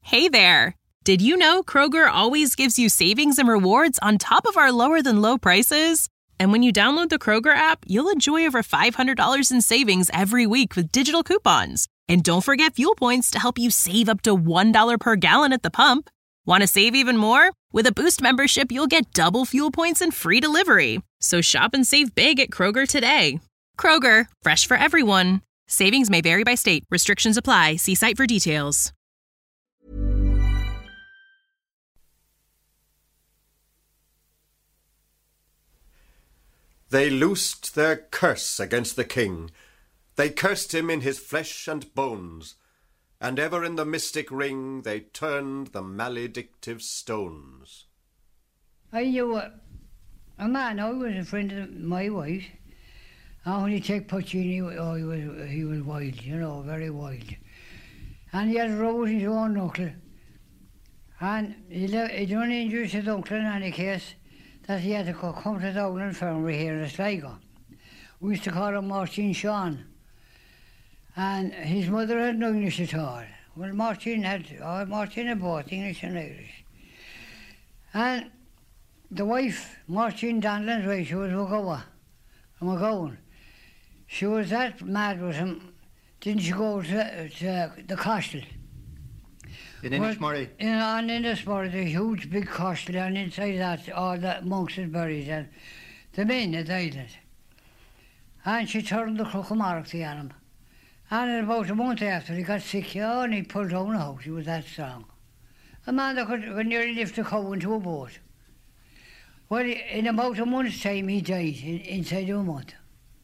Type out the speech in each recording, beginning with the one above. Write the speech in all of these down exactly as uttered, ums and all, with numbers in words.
Hey there! Did you know Kroger always gives you savings and rewards on top of our lower-than-low prices? And when you download the Kroger app, you'll enjoy over five hundred dollars in savings every week with digital coupons. And don't forget fuel points to help you save up to one dollar per gallon at the pump. Want to save even more? With a Boost membership, you'll get double fuel points and free delivery. So shop and save big at Kroger today. Kroger, fresh for everyone. Savings may vary by state. Restrictions apply. See site for details. They loosed their curse against the king. They cursed him in his flesh and bones, and ever in the mystic ring they turned the maledictive stones. I knew a, a man who was a friend of my wife, and when he took Puccini, oh, he was, he was wild, you know, very wild. And he had a rose in his own knuckle, and he, he done injury to his uncle in any case, that he had to co- come to Dublin Infirmary here in Sligo. We used to call him Martin Sean. And his mother had no English at all. Well, Martin had, oh, Martin had both English and Irish. And the wife, Martin Donlan's wife, she was McGowan, McGowan. She was that mad with him, didn't she go to, to the castle? In Inishmurray? In, on Inishmurray, the huge big castle, and inside that, all the monks had buried, and the men had died. And she turned the Cruchamark to him. And about a month after, he got sick, yeah, and he pulled down the house. He was that strong. A man that could, could nearly lift a cow into a boat. Well, in about a month's time, he died, in, inside of a month.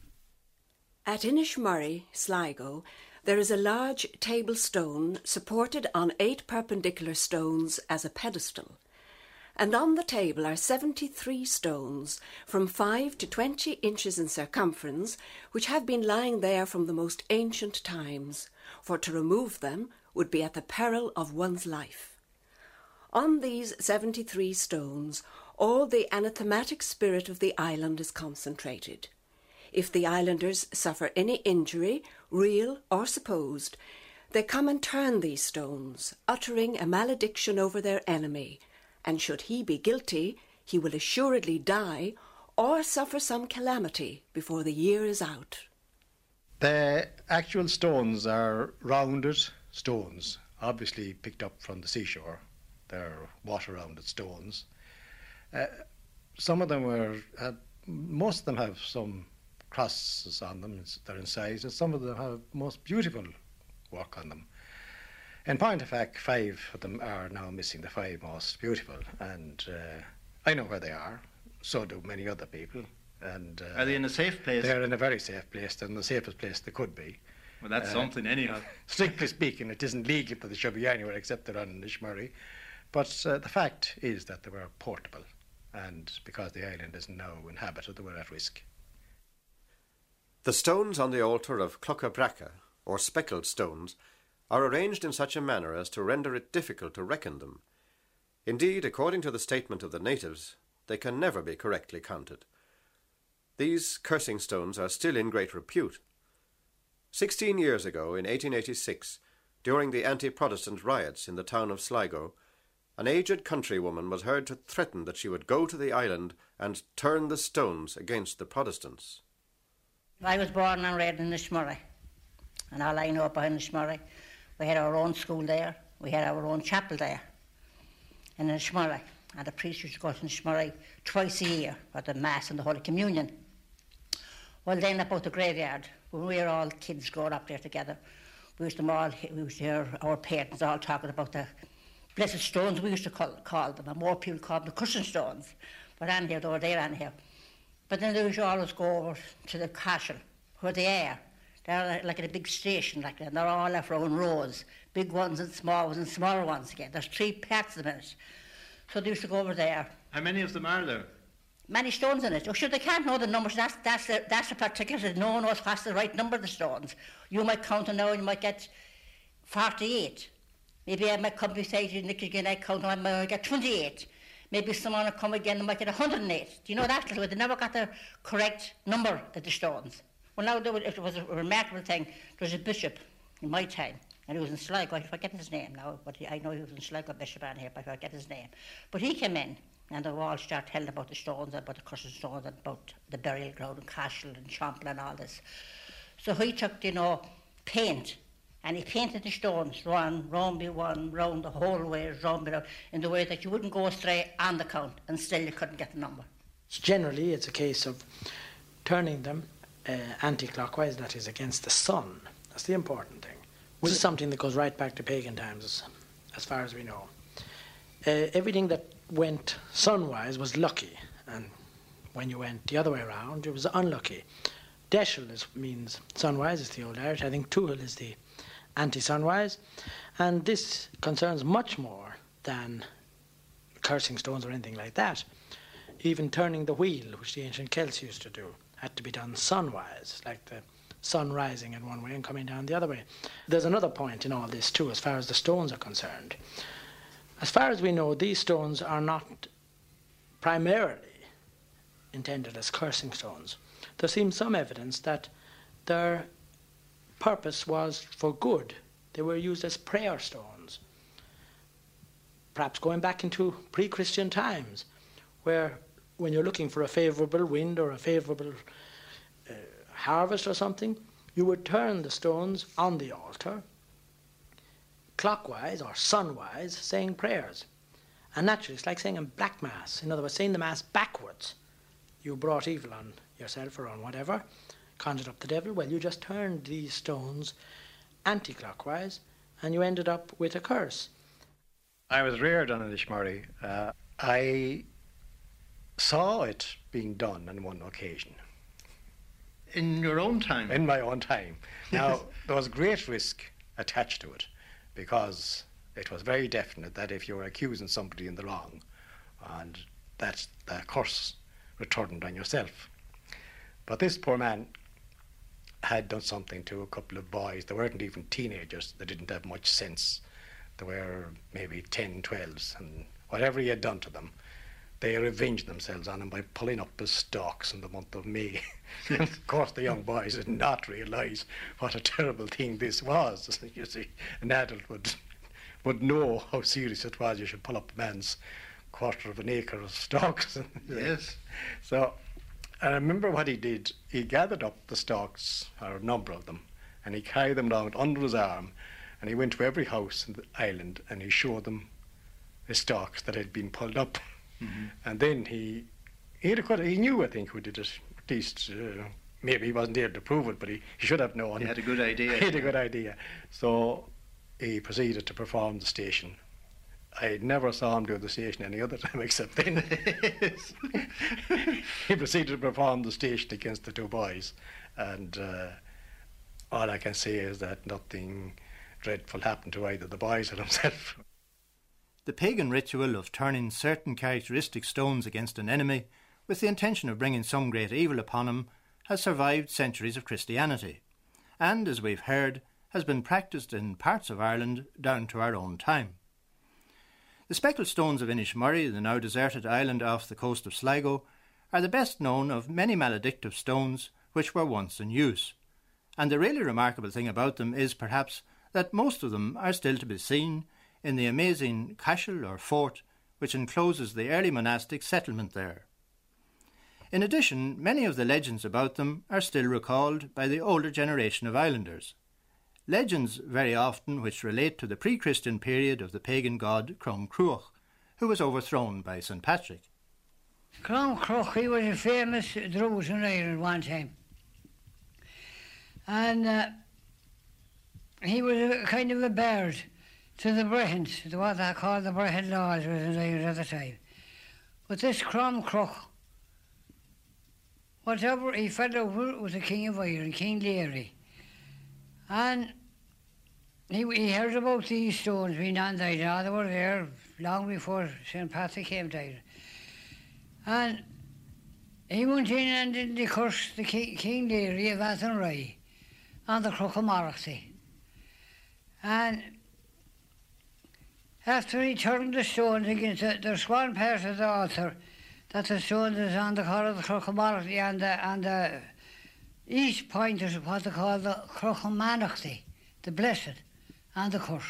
At Inishmurray, Sligo, there is a large table stone supported on eight perpendicular stones as a pedestal, and on the table are seventy-three stones from five to twenty inches in circumference, which have been lying there from the most ancient times, for to remove them would be at the peril of one's life. On these seventy-three stones all the anathematic spirit of the island is concentrated. If the islanders suffer any injury, real or supposed, they come and turn these stones, uttering a malediction over their enemy, and should he be guilty, he will assuredly die or suffer some calamity before the year is out. The actual stones are rounded stones, obviously picked up from the seashore. They're water-rounded stones. Uh, some of them are, have, most of them have some crosses on them, they're in size, and some of them have most beautiful work on them. In point of fact, five of them are now missing, the five most beautiful, and uh, I know where they are, so do many other people. And uh, are they in a safe place? They're in a very safe place, they're in the safest place they could be. Well, that's uh, something anyhow. Strictly speaking, it isn't legal that they should be anywhere except they're on Inishmurray, but uh, the fact is that they were portable, and because the island is now inhabited, they were at risk. The stones on the altar of Clocabraca, or speckled stones, are arranged in such a manner as to render it difficult to reckon them. Indeed, according to the statement of the natives, they can never be correctly counted. These cursing stones are still in great repute. Sixteen years ago, in eighteen eighty-six, during the anti-Protestant riots in the town of Sligo, an aged countrywoman was heard to threaten that she would go to the island and turn the stones against the Protestants. I was born and reared in Inishmurray, and all I know about Inishmurray, we had our own school there, we had our own chapel there in Inishmurray, and the priest used to go to Inishmurray twice a year for the Mass and the Holy Communion. Well, then about the graveyard, when we were all kids growing up there together, we used to all, we used to hear our parents all talking about the blessed stones, we used to call, call them, and more people called them the cushion stones, but anyhow, they were there anyhow. But then they used to always go over to the castle, where they are. They're like at a big station, like that, and they're all left round rows, big ones and small ones and smaller ones again. There's three parts of them in it. So they used to go over there. How many of them are there? Many stones in it. Oh, sure, they can't know the numbers. That's that's the, that's the particular. No one knows what's the right number of the stones. You might count them now and you might get forty-eight. Maybe I might come beside you, Nick, again, I count them, I might get twenty-eight. Maybe someone will come again and might get one hundred eight. Do you know that little bit? They never got the correct number of the stones. Well, now it was a remarkable thing. There was a bishop in my time, and he was in Sligo. I'm forgetting his name now, but he, I know he was in Sligo Bishop on here, but I forget his name. But he came in, and they all started telling about the stones, about the cursed stones, and about the burial ground and Cashel and Champlin and all this. So he took, you know, paint, and he painted the stones, one, round by one, round the whole way, round by round, in the way that you wouldn't go astray on the count, and still you couldn't get the number. Generally, it's a case of turning them uh, anti-clockwise, that is, against the sun. That's the important thing. This is something that goes right back to pagan times, as, as far as we know. Uh, everything that went sunwise was lucky, and when you went the other way around, it was unlucky. Deishil is, means sunwise, is the old Irish. I think Tuathal is the anti-sunwise, and this concerns much more than cursing stones or anything like that. Even turning the wheel, which the ancient Celts used to do, had to be done sunwise, like the sun rising in one way and coming down the other way. There's another point in all this too, as far as the stones are concerned. As far as we know, these stones are not primarily intended as cursing stones. There seems some evidence that their purpose was for good. They were used as prayer stones, perhaps going back into pre-Christian times, where when you're looking for a favourable wind or a favourable uh, harvest or something, you would turn the stones on the altar clockwise or sunwise, saying prayers. And naturally, it's like saying a black mass. In other words, saying the mass backwards. You brought evil on yourself or on whatever, conjured up the devil. Well, you just turned these stones anti-clockwise, and you ended up with a curse. I was reared on Inishmurray. Uh, I saw it being done on one occasion. In your own time? In my own time. Now, there was great risk attached to it, because it was very definite that if you were accusing somebody in the wrong, and that's the curse returned on yourself. But this poor man had done something to a couple of boys. They weren't even teenagers. They didn't have much sense. They were maybe ten, twelves, and whatever he had done to them, they revenged themselves on him by pulling up his stalks in the month of May. And of course, the young boys did not realise what a terrible thing this was. You see, an adult would would know how serious it was. You should pull up a man's quarter of an acre of stalks. Yes. So I remember what he did. He gathered up the stalks, or a number of them, and he carried them down under his arm, and he went to every house in the island and he showed them the stalks that had been pulled up. Mm-hmm. And then he he, had a quite, he knew, I think, who did it. At least, uh, maybe he wasn't able to prove it, but he, he should have known. He had a good idea. He had a good idea. So he proceeded to perform the station. I never saw him do the station any other time except then. He proceeded to perform the station against the two boys, and uh, all I can say is that nothing dreadful happened to either the boys or himself. The pagan ritual of turning certain characteristic stones against an enemy with the intention of bringing some great evil upon him has survived centuries of Christianity, and, as we've heard, has been practised in parts of Ireland down to our own time. The speckled stones of Inishmurray, the now deserted island off the coast of Sligo, are the best known of many maledictive stones which were once in use, and the really remarkable thing about them is perhaps that most of them are still to be seen in the amazing cashel or fort which encloses the early monastic settlement there. In addition, many of the legends about them are still recalled by the older generation of islanders. Legends very often which relate to the pre-Christian period of the pagan god Crom Cruach, who was overthrown by Saint Patrick. Crom Cruach, he was a famous druid in Ireland one time. And uh, he was a kind of a bird to the Brehons, what they called the Brehon Laws was in Ireland at the time. But this Crom Cruach, whatever he fell over was the King of Ireland, King Leary. And he, he heard about these stones being on died. Now they were there long before Saint Patrick came to Ireland. And he went in and did the curse the King, King Leary of Athenry on the Crook of Morrissey. And after he turned the stones against it, there's one part of the altar that the stone is on the corner of the Crook of Morrissey, and the, and the east point is what they call the Crook of Monarchy, the Blessed, and the cut.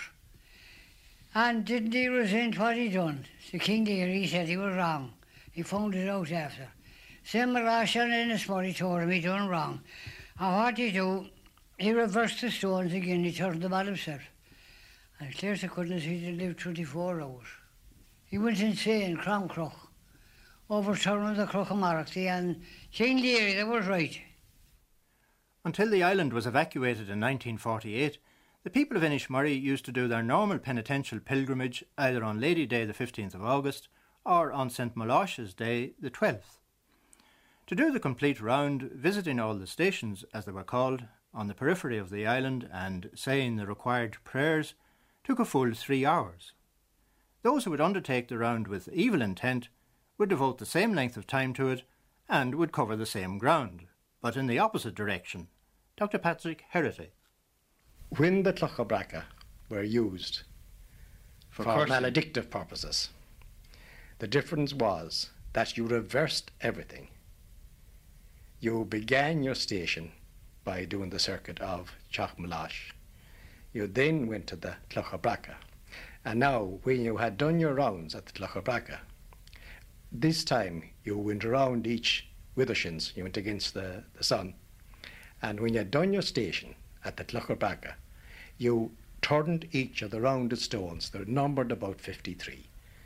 And didn't he resent what he done? The King there, he said he was wrong. He found it out after. Same Malash and Ennismurray told him he done wrong. And what he do, he reversed the stones again, he turned them on himself. And clear to goodness he did live twenty-four hours. He went insane, Cromcrook, overturning the Crook of Marachty, and King Leary, that was right. Until the island was evacuated in nineteen forty-eight, the people of Inishmurray used to do their normal penitential pilgrimage either on Lady Day the fifteenth of August or on Saint Malash's Day the twelfth. To do the complete round, visiting all the stations, as they were called, on the periphery of the island and saying the required prayers took a full three hours. Those who would undertake the round with evil intent would devote the same length of time to it and would cover the same ground, but in the opposite direction. Doctor Patrick Herity. When the Cloch of Bracca were used for, for maledictive purposes, the difference was that you reversed everything. You began your station by doing the circuit of Chachmalash. You then went to the Cloch of Bracca. And now, when you had done your rounds at the Cloch of Bracca, this time you went around each Withershins, you went against the, the sun. And when you had done your station at the Cloch of Bracca, you turned each of the rounded stones. They're numbered about fifty-three.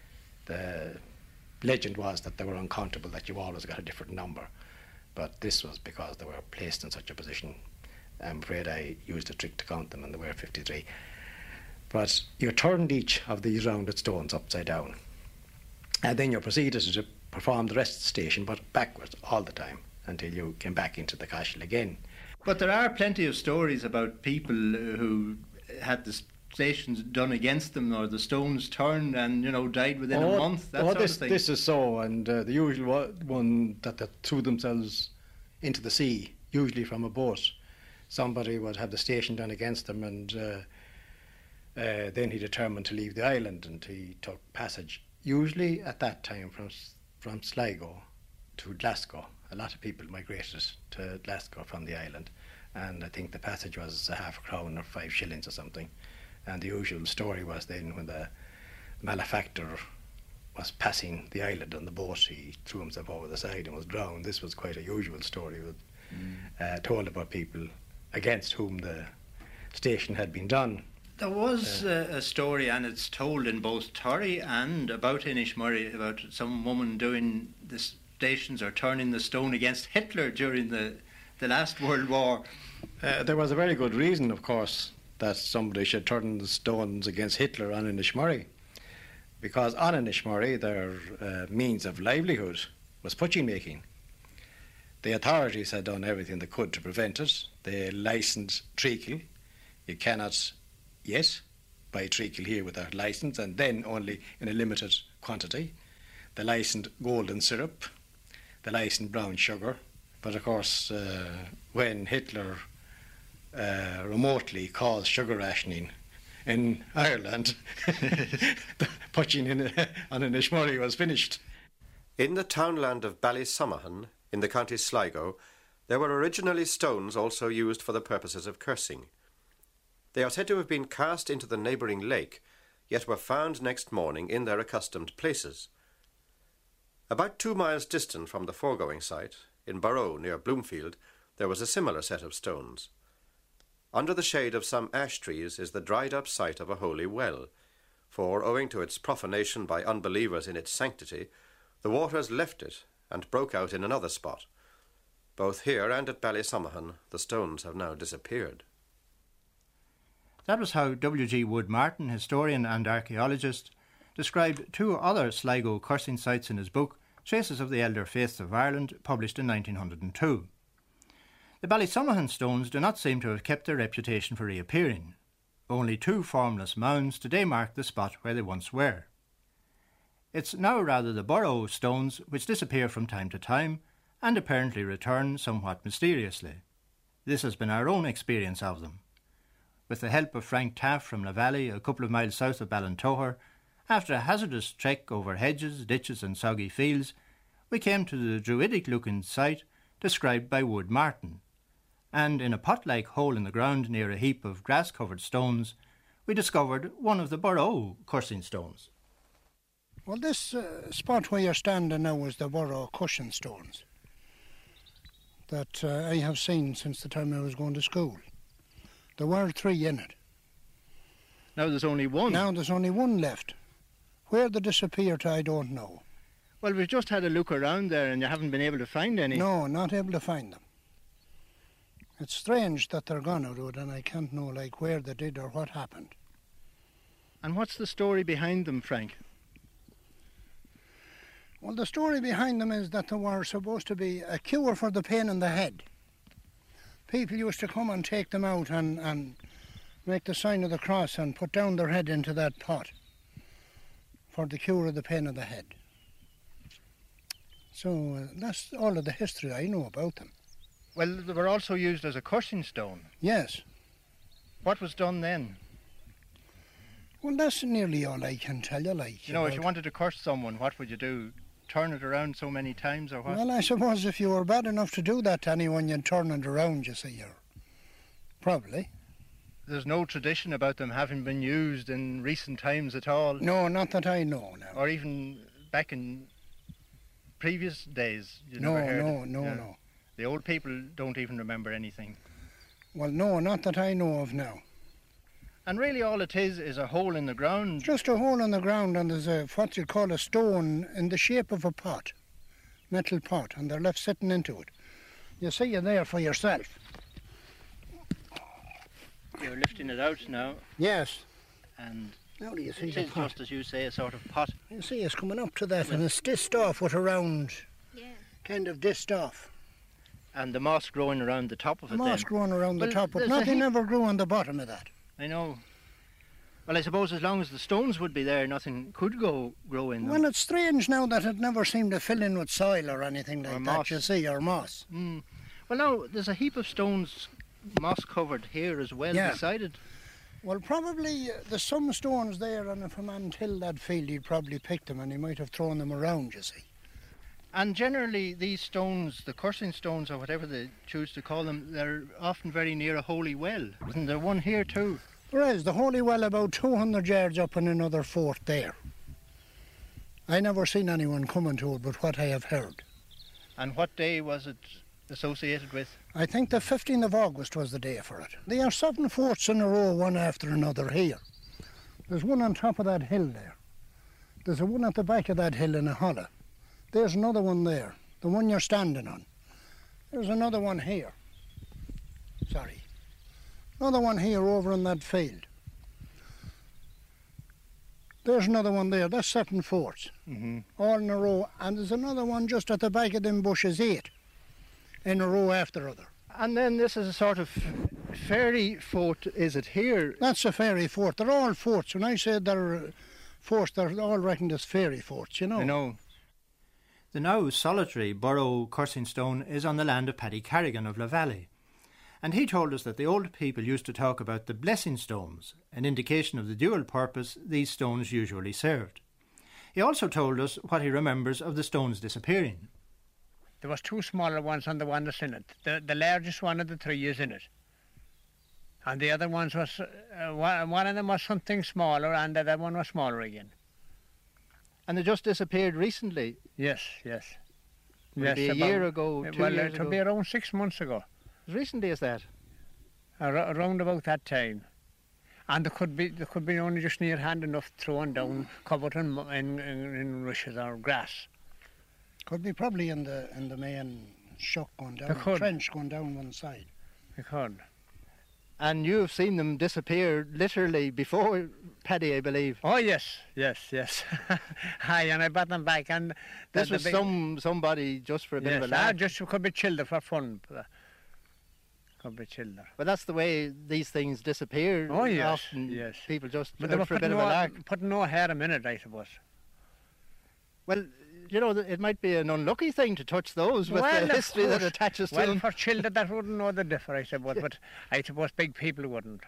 The legend was that they were uncountable, that you always got a different number. But this was because they were placed in such a position. I'm afraid I used a trick to count them, and they were fifty-three. But you turned each of these rounded stones upside down. And then you proceeded to perform the rest of the station, but backwards all the time, until you came back into the cashel again. But there are plenty of stories about people who had the stations done against them, or the stones turned and, you know, died within oh, a month, that oh, sort this, of thing. This is so, and uh, the usual one that they threw themselves into the sea, usually from a boat. Somebody would have the station done against them, and uh, uh, then he determined to leave the island, and he took passage, usually at that time from, from Sligo to Glasgow. A lot of people migrated to Glasgow from the island, and I think the passage was a half a crown or five shillings or something. And the usual story was then when the malefactor was passing the island on the boat, he threw himself over the side and was drowned. This was quite a usual story with, mm. uh, told about people against whom the station had been done. There was uh, a story, and it's told in both Torry and about Inishmurray, about some woman doing the stations or turning the stone against Hitler during the, the last World War. Uh, there was a very good reason, of course, that somebody should turn the stones against Hitler on Inishmurray, because on Inishmurray their uh, means of livelihood was putching making. The authorities had done everything they could to prevent it. They licensed treacle. You cannot yet buy treacle here without licence, and then only in a limited quantity. They licensed golden syrup. They licensed brown sugar. But of course, uh, when Hitler uh, remotely caused sugar rationing in Ireland, the putching in, on Inishmurray was finished. In the townland of Ballysummerhan, in the county Sligo, there were originally stones also used for the purposes of cursing. They are said to have been cast into the neighbouring lake, yet were found next morning in their accustomed places. About two miles distant from the foregoing site, in Barrow near Bloomfield, there was a similar set of stones. Under the shade of some ash trees is the dried-up site of a holy well, for, owing to its profanation by unbelievers in its sanctity, the waters left it and broke out in another spot. Both here and at Ballysummerhan, the stones have now disappeared. That was how W G Wood Martin, historian and archaeologist, described two other Sligo cursing sites in his book, Traces of the Elder Faiths of Ireland, published in nineteen oh two. The Ballysummerhan stones do not seem to have kept their reputation for reappearing. Only two formless mounds today mark the spot where they once were. It's now rather the Barrow stones which disappear from time to time and apparently return somewhat mysteriously. This has been our own experience of them. With the help of Frank Taff from Lavalley, a couple of miles south of Ballintoher, after a hazardous trek over hedges, ditches and soggy fields, we came to the druidic-looking site described by Wood Martin, and in a pot-like hole in the ground near a heap of grass-covered stones, we discovered one of the Burrow cursing stones. Well, this uh, spot where you're standing now is the Burrow cursing stones that uh, I have seen since the time I was going to school. There were three in it. Now there's only one. Now there's only one left. Where they disappeared, I don't know. Well, we've just had a look around there and you haven't been able to find any. No, not able to find them. It's strange that they're gone out of it, and I can't know like where they did or what happened. And what's the story behind them, Frank? Well, the story behind them is that they were supposed to be a cure for the pain in the head. People used to come and take them out and, and make the sign of the cross and put down their head into that pot for the cure of the pain of the head. So uh, that's all of the history I know about them. Well, they were also used as a cursing stone. Yes. What was done then? Well, that's nearly all I can tell you. Like, you know, about... if you wanted to curse someone, what would you do? Turn it around so many times or what? Well, I suppose if you were bad enough to do that to anyone, you'd turn it around, you see. Or probably. There's no tradition about them having been used in recent times at all? No, not that I know now. Or even back in previous days? You no, never heard no, it? no, yeah. no. The old people don't even remember anything. Well, no, not that I know of now. And really all it is is a hole in the ground. Just a hole in the ground, and there's a what you call a stone in the shape of a pot, metal pot, and they're left sitting into it. You see it there for yourself. You're lifting it out now. Yes. And now do you see it the is pot? just as you say, a sort of pot. You see it's coming up to that, and it's dished off with a round, yeah. kind of dished off. And the moss growing around the top of the it. The moss then. growing around well, the top, but nothing ever grew on the bottom of that. I know. Well, I suppose as long as the stones would be there, nothing could go grow in them. Well, it's strange now that it never seemed to fill in with soil or anything like or that, moss. you see, or moss. Mm. Well, now, there's a heap of stones moss-covered here as well, yeah. beside it. Well, probably uh, there's some stones there, and if a man tilled that field, he'd probably pick them, and he might have thrown them around, you see. And generally, these stones, the cursing stones, or whatever they choose to call them, they're often very near a holy well. Isn't there one here too? There is. The holy well about two hundred yards up in another fort there. I never seen anyone coming to it, but what I have heard. And what day was it associated with? I think the fifteenth of August was the day for it. There are seven forts in a row, one after another here. There's one on top of that hill there. There's a one at the back of that hill in a hollow. There's another one there, the one you're standing on. There's another one here. Sorry. Another one here over in that field. There's another one there. That's seven forts, mm-hmm. all in a row. And there's another one just at the back of them bushes, eight, in a row after other. And then this is a sort of fairy fort, is it here? That's a fairy fort. They're all forts. When I say they're forts, they're all reckoned as fairy forts, you know. I know. The now solitary Burrow cursing stone is on the land of Paddy Carrigan of La Valley, and he told us that the old people used to talk about the blessing stones, an indication of the dual purpose these stones usually served. He also told us what he remembers of the stones disappearing. There was two smaller ones on the one that's in it. The, the largest one of the three is in it. And the other ones was, uh, one, one of them was something smaller and the other one was smaller again. And they just disappeared recently? Yes, yes. Maybe yes, a year ago, two well, years it will ago? be around six months ago. As recently as that? Ar- around about that time. And there could be there could be only just near hand enough thrown down, covered in, in, in, in rushes or grass. Could be probably in the in the main shock going down, They could. trench going down one side. It could. And you have seen them disappear literally before Paddy, I believe. Oh yes, yes, yes. Aye, and I brought them back, and This the, was the big, some somebody just for a bit yes, of a laugh. ah, just could be children for fun. Could be children. But that's the way these things disappear. Oh yes, Often yes. people just But they were out for a bit putting of a no, lark. putting no hair a minute, I suppose. Well, you know, it might be an unlucky thing to touch those with Well, the of history that course. attaches to Well, them. for children that wouldn't know the difference, I suppose, but I suppose big people wouldn't.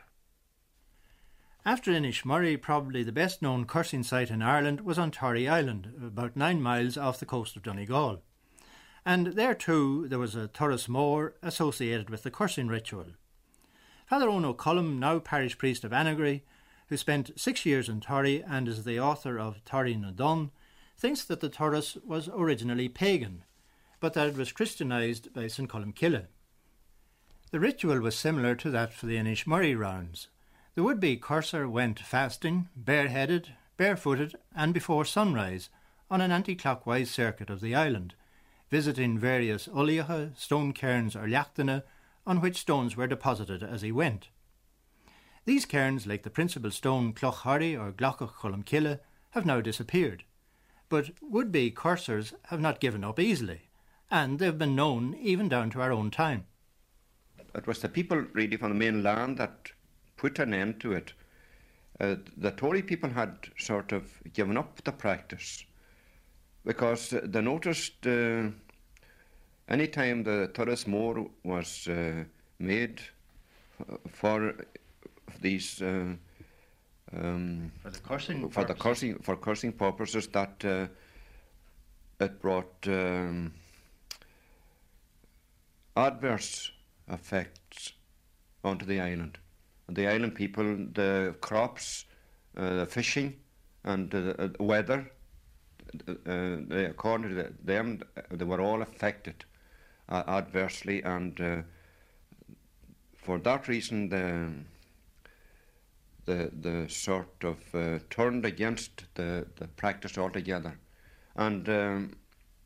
After Inishmurray, probably the best known cursing site in Ireland was on Torrey Island, about nine miles off the coast of Donegal. And there too there was a Turris Mór associated with the cursing ritual. Father Owen O'Cullum, now parish priest of Annagry, who spent six years in Torry and is the author of Torry na Dun, thinks that the Turas was originally pagan, but that it was Christianised by St Columcille. The ritual was similar to that for the Inishmurray rounds. The would-be courser went fasting, bareheaded, barefooted and before sunrise on an anti-clockwise circuit of the island, visiting various uliacha, stone cairns or leachtaine on which stones were deposited as he went. These cairns, like the principal stone Clochharry or Glocach Columcille, have now disappeared, but would-be coursers have not given up easily, and they have been known even down to our own time. It was the people really from the mainland that put an end to it. Uh, the Tory people had sort of given up the practice because they noticed uh, any time the Turas Mór was uh, made for these uh, um, for the cursing for the cursing for cursing purposes, that uh, it brought um, adverse effects onto the island. The island people, the crops, uh, the fishing, and the uh, weather, uh, they, according to the, them, they were all affected uh, adversely, and uh, for that reason, the the the sort of uh, turned against the the practice altogether, and um,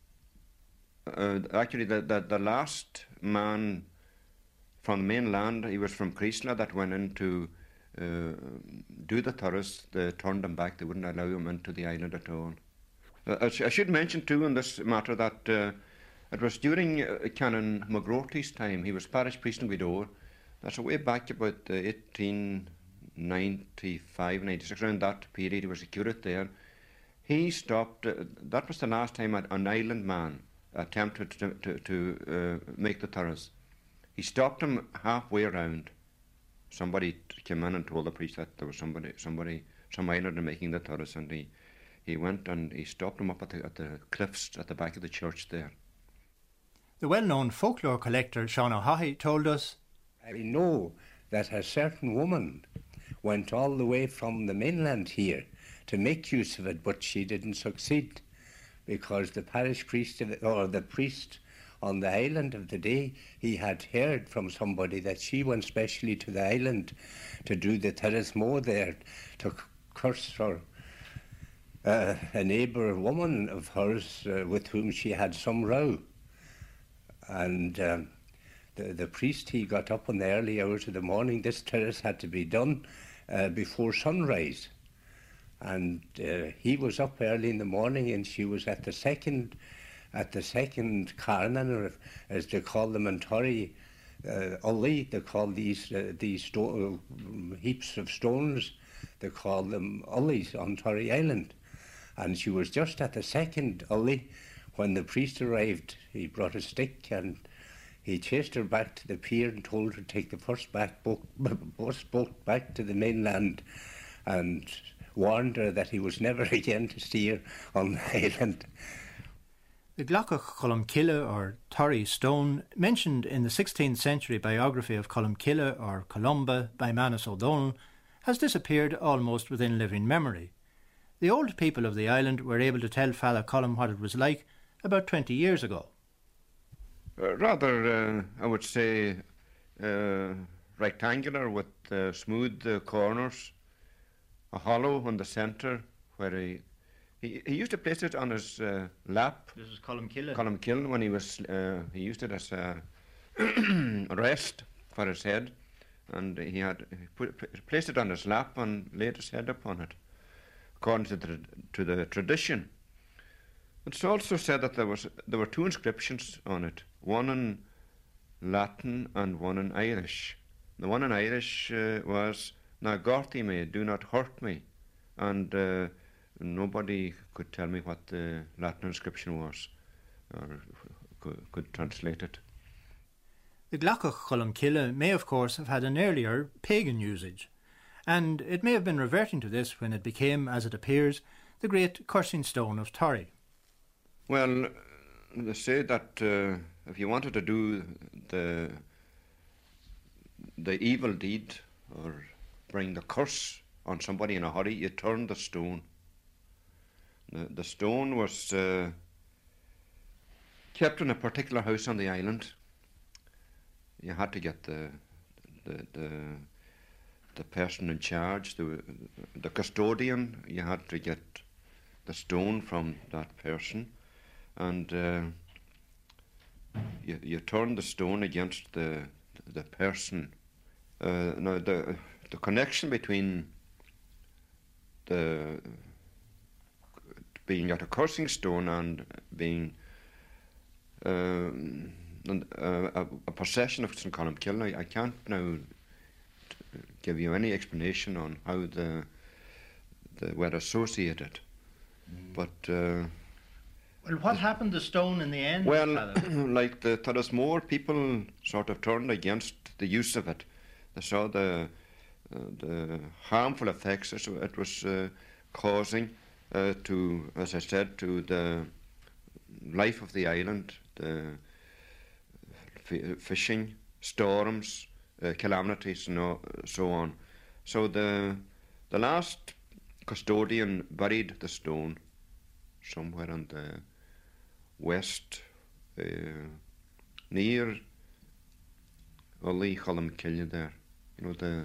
uh, actually, the, the the last man from the mainland, he was from Creesla, that went in to uh, do the Turas. They turned him back. They wouldn't allow him into the island at all. Uh, I, sh- I should mention too in this matter that uh, it was during uh, Canon McGroarty's time. He was parish priest in Gweedore. That's way back about uh, eighteen ninety-five, ninety-six, around that period. He was a curate there. He stopped. Uh, that was the last time an island man attempted to, to, to uh, make the Turas. He stopped him halfway around. Somebody came in and told the priest that there was somebody, somebody, some islander making the Turas, and he, he went and he stopped him up at the, at the cliffs at the back of the church there. The well-known folklore collector Sean O'Haughy told us, I know that a certain woman went all the way from the mainland here to make use of it, but she didn't succeed because the parish priest or the priest on the island of the day, he had heard from somebody that she went specially to the island to do the Turas Mór there, to curse her, uh, a neighbour woman of hers uh, with whom she had some row. And um, the, the priest, he got up in the early hours of the morning. This Turas had to be done uh, before sunrise. And uh, he was up early in the morning, and she was at the second at the second carnan, or as they call them in Torry, uh, Ully, they call these uh, these sto- uh, heaps of stones, they call them Ullies on Torry Island. And she was just at the second Ully when the priest arrived. He brought a stick and he chased her back to the pier and told her to take the first back boat, first boat back to the mainland, and warned her that he was never again to see her on the island. The Glocach Columcille, or Torry Stone, mentioned in the sixteenth century biography of Columcille or Columba by Manus O'Donnell, has disappeared almost within living memory. The old people of the island were able to tell Fala Colum what it was like about twenty years ago. Uh, rather, uh, I would say, uh, rectangular with uh, smooth uh, corners, a hollow in the centre where he He, he used to place it on his uh, lap. This is Columcille. Columcille, when he was, uh, he used it as a rest for his head, and he had put, placed it on his lap and laid his head upon it, according to the, to the tradition. It's also said that there was there were two inscriptions on it, one in Latin and one in Irish. The one in Irish uh, was "Na gorti me, do not hurt me," and uh, nobody could tell me what the Latin inscription was, or could, could translate it. The Glocach Columcille may of course have had an earlier pagan usage, and it may have been reverting to this when it became, as it appears, the great cursing stone of Torry. Well, they say that uh, if you wanted to do the the evil deed or bring the curse on somebody in a hurry, you turned the stone. The, the stone was uh, kept in a particular house on the island. You had to get the the the, the person in charge, the the custodian. You had to get the stone from that person, and uh, you you turned the stone against the the person. Uh, now the the connection between the being at a cursing stone and being uh, uh, a, a possession of Saint Columcille, I, I can't now t- give you any explanation on how the they were associated. Mm. But uh, well, what happened to stone in the end? Well, like the Tullismore people sort of turned against the use of it. They saw the uh, the harmful effects it was uh, causing. Uh, to, as I said, to the life of the island, the f- fishing, storms, uh, calamities, and all, so on. So the the last custodian buried the stone somewhere on the west, uh, near Ollie Columcille there, you know, the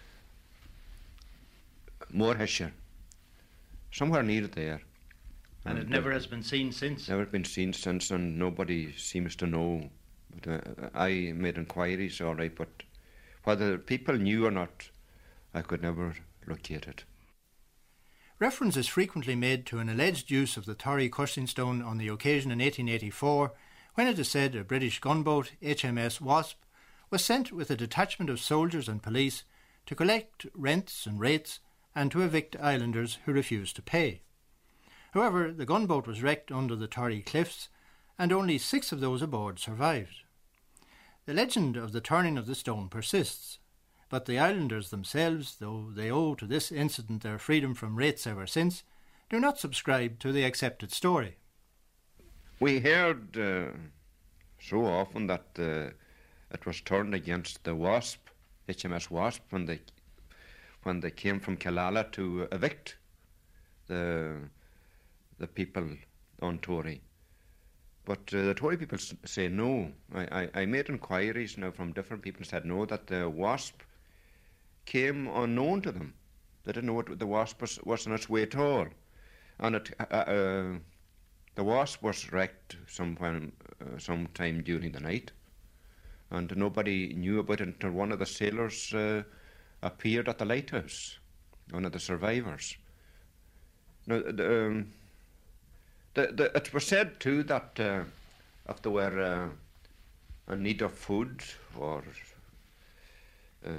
Moorhesher. Somewhere near there. And, and it never uh, has been seen since? Never been seen since, and nobody seems to know. But uh, I made inquiries, all right, but whether people knew or not, I could never locate it. Reference is frequently made to an alleged use of the Torry cursing stone on the occasion in eighteen eighty-four, when it is said a British gunboat, H M S Wasp, was sent with a detachment of soldiers and police to collect rents and rates and to evict islanders who refused to pay. However, the gunboat was wrecked under the Torry cliffs, and only six of those aboard survived. The legend of the turning of the stone persists, but the islanders themselves, though they owe to this incident their freedom from rates ever since, do not subscribe to the accepted story. We heard uh, so often that uh, it was turned against the Wasp, H M S Wasp, when they when they came from Killala to evict the the people on Tory. But uh, the Tory people s- say no. I, I, I made inquiries now from different people and said no, that the Wasp came unknown to them. They didn't know what the Wasp was, was on its way at all. And it, uh, uh, the Wasp was wrecked sometime, uh, sometime during the night, and nobody knew about it until one of the sailors uh, appeared at the lighthouse, one of the survivors. Now, the, um, the, the, it was said too that uh, if they were uh, in need of food or uh,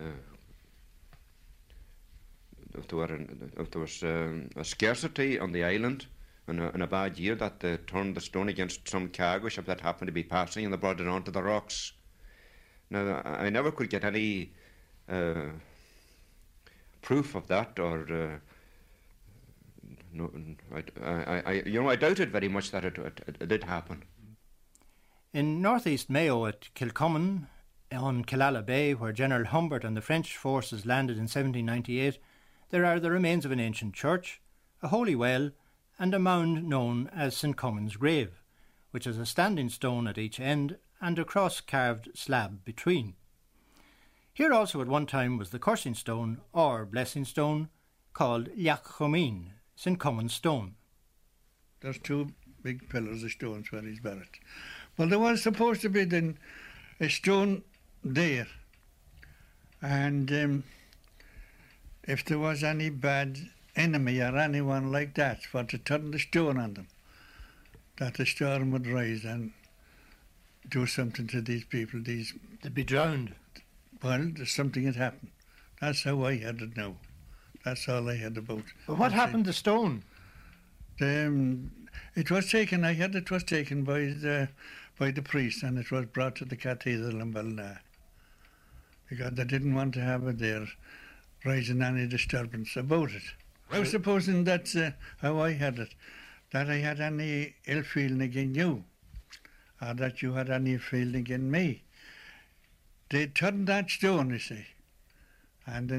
if there, were in, if there was um, a scarcity on the island in a, in a bad year, that they turned the stone against some cargo ship that happened to be passing, and they brought it onto the rocks. Now, I, I never could get any uh, proof of that, or uh, no, I, I, I, you know, I doubted very much that it, it, it did happen. In northeast Mayo at Kilcommon, on Killala Bay, where General Humbert and the French forces landed in seventeen ninety-eight, there are the remains of an ancient church, a holy well, and a mound known as Saint Common's Grave, which has a standing stone at each end and a cross-carved slab between. Here also at one time was the cursing stone, or blessing stone, called Liach Chomin, Saint Common's Stone. There's two big pillars of stones where he's buried. Well, there was supposed to be then a stone there, and um, if there was any bad enemy or anyone like that, for to turn the stone on them, that the storm would rise and do something to these people. These They'd be drowned. Well, there's something had happened. That's how I had it now. That's all I had about. But what happened to stone? The, um, it was taken. I had it was taken by the by the priest, and it was brought to the cathedral in Ballina, because they didn't want to have it there, raising any disturbance about it. I was supposing that's uh, how I had it, that I had any ill feeling against you, or that you had any feeling against me. They turned that stone, you see, and then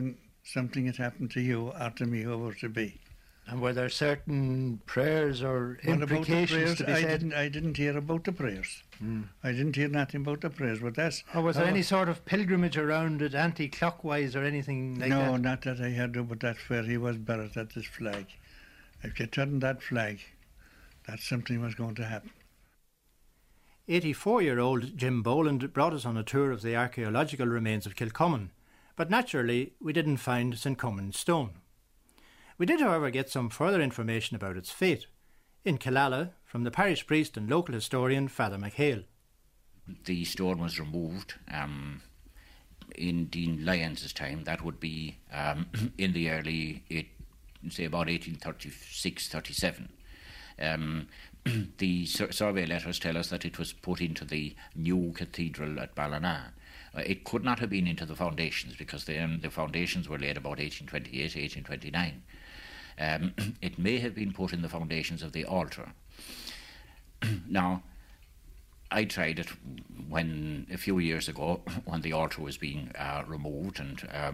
something had happened to you or to me, whoever to be. And were there certain prayers or What about the implications prayers? to be I said? didn't, I didn't hear about the prayers. Mm. I didn't hear nothing about the prayers, but that's... Or was there uh, any sort of pilgrimage around it, anti-clockwise or anything like no, that? No, not that I heard of, but that's where he was buried, at this flag. If you turned that flag, that something was going to happen. eighty-four-year-old Jim Boland brought us on a tour of the archaeological remains of Kilcommon, but naturally we didn't find St Cummin's stone. We did, however, get some further information about its fate in Killala from the parish priest and local historian Father McHale. The stone was removed um, in Dean Lyons' time. That would be um, in the early, eight, say about eighteen thirty-six thirty-seven. Um, the sur- survey letters tell us that it was put into the new cathedral at Ballina. Uh, it could not have been into the foundations because the, um, the foundations were laid about eighteen twenty-eight, eighteen twenty-nine. Um, it may have been put in the foundations of the altar. Now, I tried it when a few years ago when the altar was being uh, removed and uh,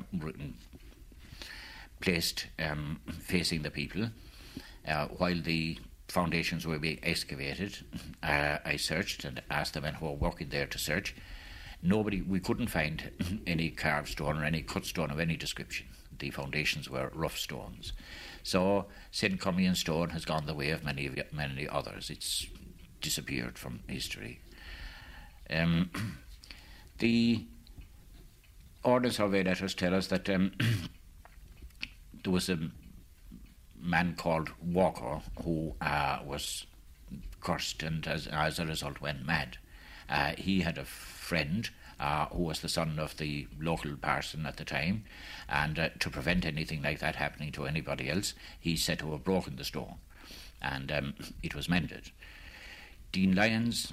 placed um, facing the people. Uh, while the foundations were being excavated, uh, I searched and asked the men who were working there to search. Nobody, we couldn't find any carved stone or any cut stone of any description. The foundations were rough stones. So Saint Cummin's stone has gone the way of many many others. It's disappeared from history. Um, the Ordnance Survey letters tell us that um, there was a man called Walker who uh, was cursed and as, as a result went mad. Uh, he had a friend uh, who was the son of the local parson at the time, and uh, to prevent anything like that happening to anybody else, he's said to have broken the stone, and um, it was mended. Dean Lyons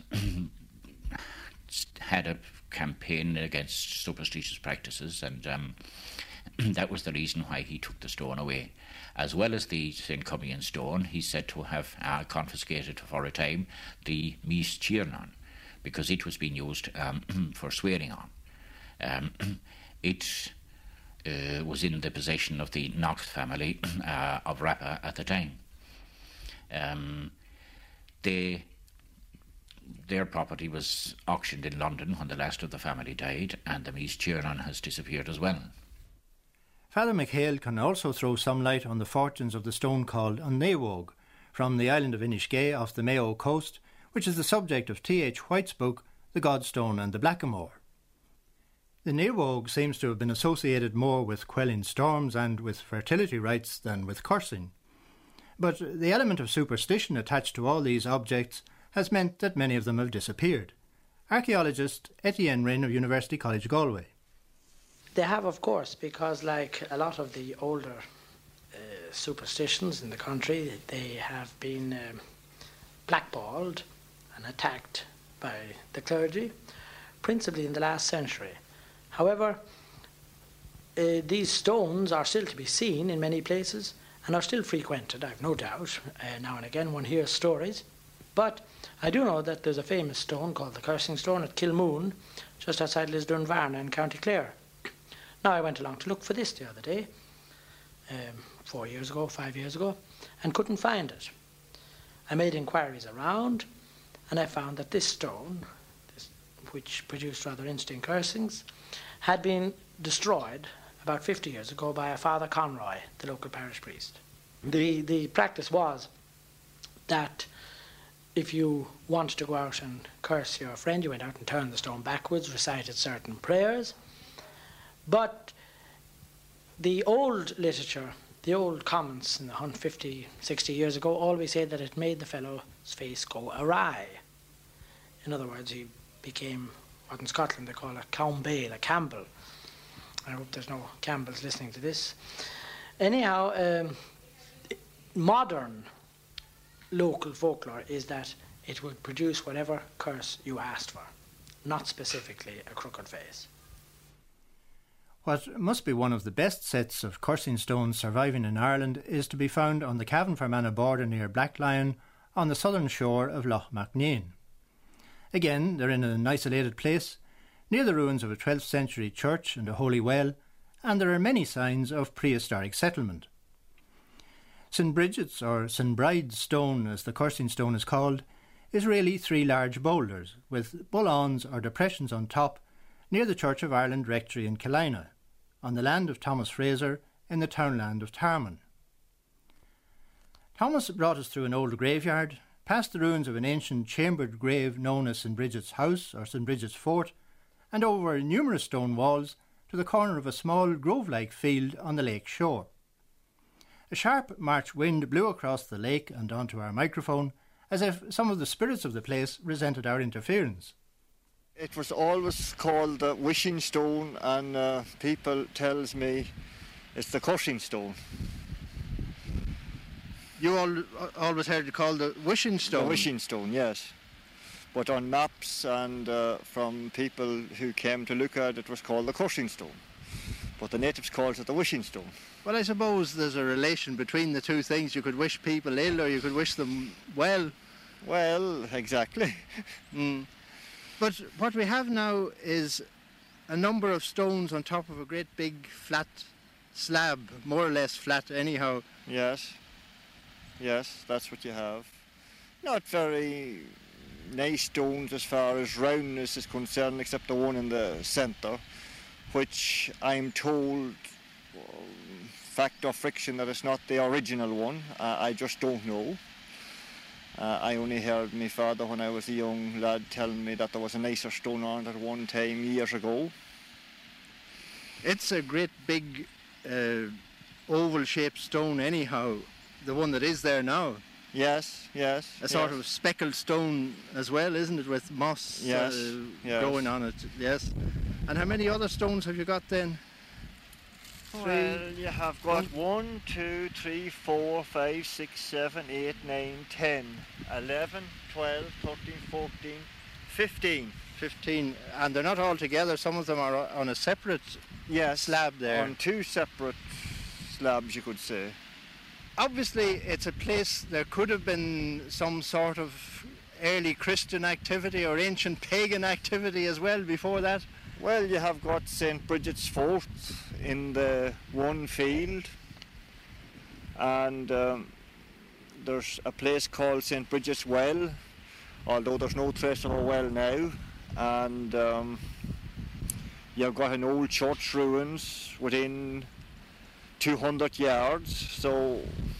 had a campaign against superstitious practices, and um, that was the reason why he took the stone away. As well as the Saint Cummin stone, he's said to have uh, confiscated for a time the Mees Tiernan, because it was being used um, for swearing on. Um, it uh, was in the possession of the Knox family uh, of Rappa at the time. Um, they, their property was auctioned in London when the last of the family died, and the Mees Tiernan has disappeared as well. Father McHale can also throw some light on the fortunes of the stone called An Naomh from the island of Inishgay off the Mayo coast, which is the subject of T H White's book The Godstone and the Blackamoor. The Naomh seems to have been associated more with quelling storms and with fertility rites than with cursing. But the element of superstition attached to all these objects has meant that many of them have disappeared. Archaeologist Etienne Rinn of University College Galway. They have, of course, because like a lot of the older uh, superstitions in the country, they have been um, blackballed and attacked by the clergy, principally in the last century. However, uh, these stones are still to be seen in many places and are still frequented, I've no doubt. Uh, now and again one hears stories. But I do know that there's a famous stone called the Cursing Stone at Kilmoon, just outside Lisdurnvarna in County Clare. Now, I went along to look for this the other day, um, four years ago, five years ago, and couldn't find it. I made inquiries around, and I found that this stone, this, which produced rather interesting cursings, had been destroyed about fifty years ago by a Father Conroy, the local parish priest. The, the practice was that if you wanted to go out and curse your friend, you went out and turned the stone backwards, recited certain prayers. But the old literature, the old comments in the one hundred fifty, sixty years ago, always said that it made the fellow's face go awry. In other words, he became what in Scotland they call a Campbell, a Campbell. I hope there's no Campbells listening to this. Anyhow, um, modern local folklore is that it would produce whatever curse you asked for, not specifically a crooked face. What must be one of the best sets of cursing stones surviving in Ireland is to be found on the Cavan-Fermanagh border near Blacklion on the southern shore of Lough Macnean. Again, they're in an isolated place, near the ruins of a twelfth century church and a holy well, and there are many signs of prehistoric settlement. Saint Bridget's, or Saint Bride's stone as the cursing stone is called, is really three large boulders with bull-ons or depressions on top near the Church of Ireland Rectory in Killina, on the land of Thomas Fraser in the townland of Tarman. Thomas brought us through an old graveyard, past the ruins of an ancient chambered grave known as Saint Bridget's House or Saint Bridget's Fort, and over numerous stone walls to the corner of a small grove-like field on the lake shore. A sharp March wind blew across the lake and onto our microphone, as if some of the spirits of the place resented our interference. It was always called the wishing stone, and uh, people tells me it's the cursing stone. You all, always heard it called the wishing stone? The wishing stone, yes. But on maps and uh, from people who came to look at it, it was called the cursing stone. But the natives called it the wishing stone. Well, I suppose there's a relation between the two things. You could wish people ill or you could wish them well. Well, exactly. Mm. But what we have now is a number of stones on top of a great big flat slab, more or less flat anyhow. Yes, yes, that's what you have. Not very nice stones as far as roundness is concerned, except the one in the centre, which I'm told, fact or friction, that it's not the original one. Uh, I just don't know. Uh, I only heard my father when I was a young lad telling me that there was a nicer stone on it at one time years ago. It's a great big uh, oval-shaped stone anyhow, the one that is there now. Yes, yes. A sort yes. of speckled stone as well, isn't it, with moss yes, uh, yes. growing on it, yes. And how many other stones have you got then? Well, you have got one, two, three, four, five, six, seven, eight, nine, ten, eleven, twelve, thirteen, fourteen, fifteen. Fifteen, and they're not all together. Some of them are on a separate yes, slab there. On two separate slabs, you could say. Obviously, it's a place, there could have been some sort of early Christian activity or ancient pagan activity as well before that. Well, you have got Saint Bridget's Fort in the one field, and um, there's a place called Saint Bridget's Well, although there's no trace of a well now, and um, you've got an old church ruins within two hundred yards, so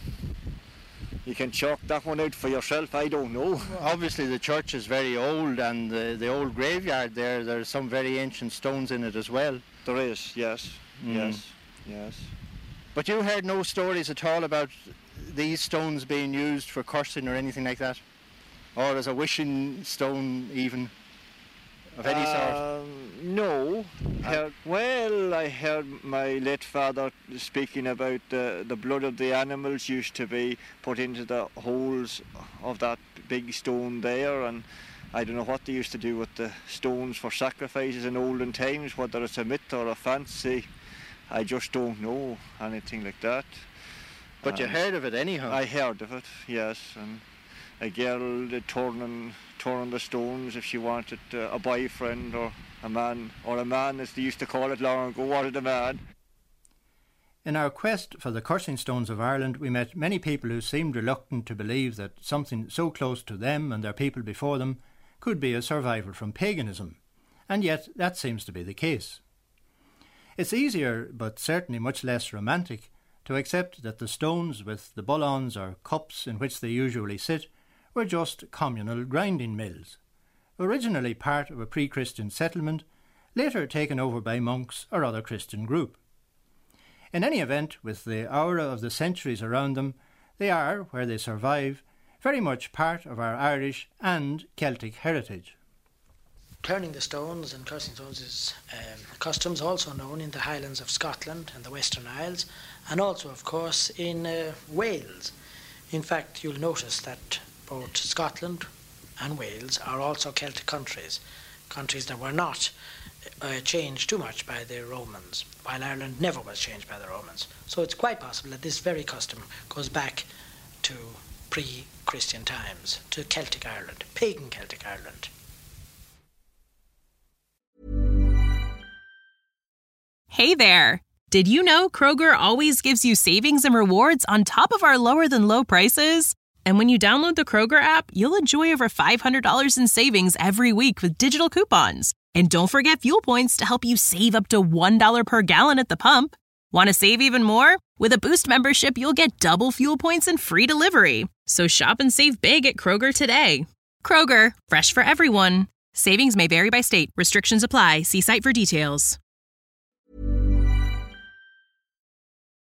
you can chalk that one out for yourself. I don't know. Well, obviously the church is very old, and the, the old graveyard there, there's some very ancient stones in it as well. There is, yes, mm. yes, yes. But you heard no stories at all about these stones being used for cursing or anything like that? Or as a wishing stone even, of any um, sort? No. Heard, well, I heard my late father speaking about uh, the blood of the animals used to be put into the holes of that big stone there, and I don't know what they used to do with the stones for sacrifices in olden times, whether it's a myth or a fancy. I just don't know anything like that. But um, you heard of it anyhow? I heard of it, yes. And a girl uh, turning, turning the stones if she wanted uh, a boyfriend, or a man, or a man as they used to call it long ago, wanted a man. In our quest for the cursing stones of Ireland, we met many people who seemed reluctant to believe that something so close to them and their people before them could be a survival from paganism, and yet that seems to be the case. It's easier, but certainly much less romantic, to accept that the stones with the bullons or cups in which they usually sit were just communal grinding mills, originally part of a pre-Christian settlement, later taken over by monks or other Christian group. In any event, with the aura of the centuries around them, they are, where they survive, very much part of our Irish and Celtic heritage. Turning the stones and cursing stones is um, customs also known in the Highlands of Scotland and the Western Isles, and also, of course, in uh, Wales. In fact, you'll notice that both Scotland and Wales are also Celtic countries, countries that were not uh, changed too much by the Romans, while Ireland never was changed by the Romans. So it's quite possible that this very custom goes back to pre-Christian times, to Celtic Ireland, pagan Celtic Ireland. Hey there! Did you know Kroger always gives you savings and rewards on top of our lower than low prices? And when you download the Kroger app, you'll enjoy over five hundred dollars in savings every week with digital coupons. And don't forget fuel points to help you save up to one dollar per gallon at the pump. Want to save even more? With a Boost membership, you'll get double fuel points and free delivery. So shop and save big at Kroger today. Kroger, fresh for everyone. Savings may vary by state. Restrictions apply. See site for details.